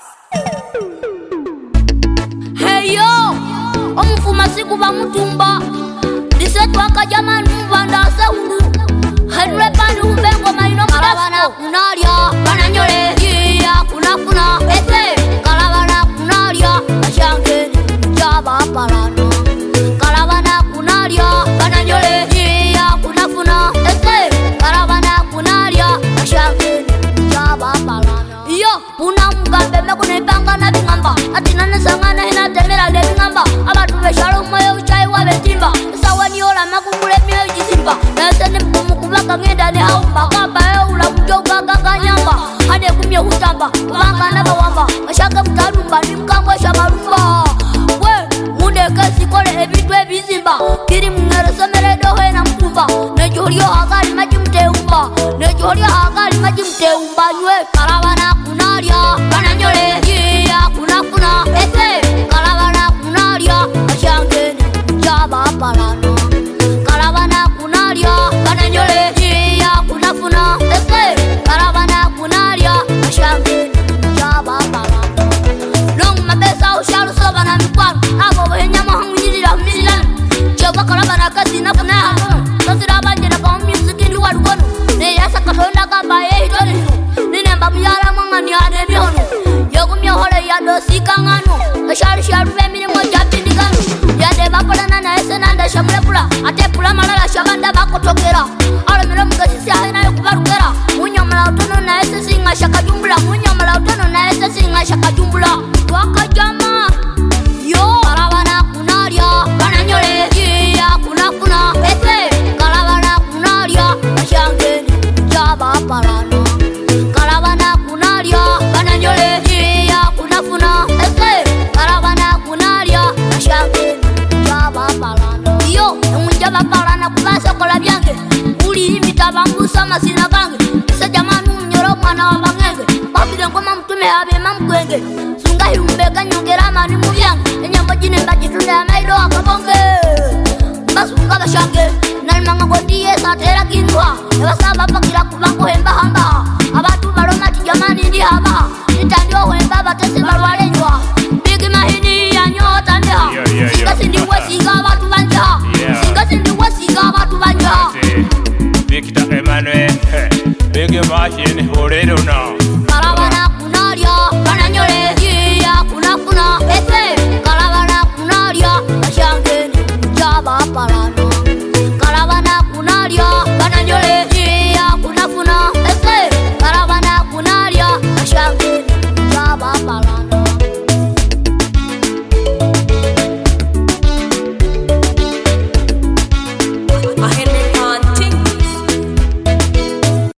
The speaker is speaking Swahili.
Hey yo, omufuma sikuba mutumba. Disetu akajamani mbanda saulu. Henry Pandu bengo maino karavana kunaria. Bananyole iya kunakuna. Ete karavana kunaria. Ashange jaba parano. Karavana kunaria. Bananyole iya kunakuna. Ete karavana kunaria. Ashange jaba parano. Yo puna mugambe mekune panga na bingamba. Atina nesanga na hina temera le bingamba. Abatu beshalo moyo uchai wa betimba. Sawani ola makumule miyo jisimba. Nesene mkumukubaka ngenda ne haumba. Kamba ula kujoga gaganyamba. Hane kumye hutamba. Kubanga na bawamba. Ashaka mtalumba ni mkangwe shakarumba. We munde kasi kole ebitwe bizimba. Kiri mungere semere dohe na mkumba. Nejuhurio hagali majimte umba. Nejuhurio hagali majimte umba. Nywe karavana kunaria. Bananyole iya kunakuna. Ete karavana kunaria. Ashange jaba parano. Karavana kunaria. Bananyole iya kunakuna. Ete karavana kunaria. Ashange jaba parano. Long mabesa usharu soba na mikwano. Abo wehenya mahangu njirira mililano. Cheba karavana kasi na kuna hamono. Sasira banjira kwa music ndi warugono. Ne yasa katonda kamba hito nino. Nine mbabu yara manga ni ane mihono. Yogu miohole ya dosi kangano. Sharu sharu vemini moja pindigano. Yade bapalana na ese nanda shamule pula. Ate pula malala shabanda bako tokera. Alo milo mkasi siya hina yoku barukera. Munya mala utono na ese singa shaka jumbula. Munya mala utono na ese singa shaka jumbula. Waka jama yo karavana kunaria. Bananyole iya kunakuna. Ete karavana kunaria. Ashange jaba parano. Karavana kunaria. Bananyole iya kunakuna. Ete karavana kunaria. Ashange jaba parano. Yo munjaba parana kubasa kola byange. Uli imita bambusa masina gange. Isa jamanu mnyoro mwana wa bangenge. Babile ngoma mtume habe mamkwenge. Sunga hirumbeka nyongera mani mubyange. Enyambo jine mbajitunda ya maido akabonge. Basunga bashange. Nalimanga kondiye satera kindwa. Ebasaba pakila kubango hemba hamba. Abatu baroma tijamani ndi haba. Nitandio hemba batese barwale njwa. Bigi mahini ya nyota ndeha. Singa sindi wesiga watu banja. Singa sindi wesiga watu banja. Victor Emmanuel, big machine, hold it on.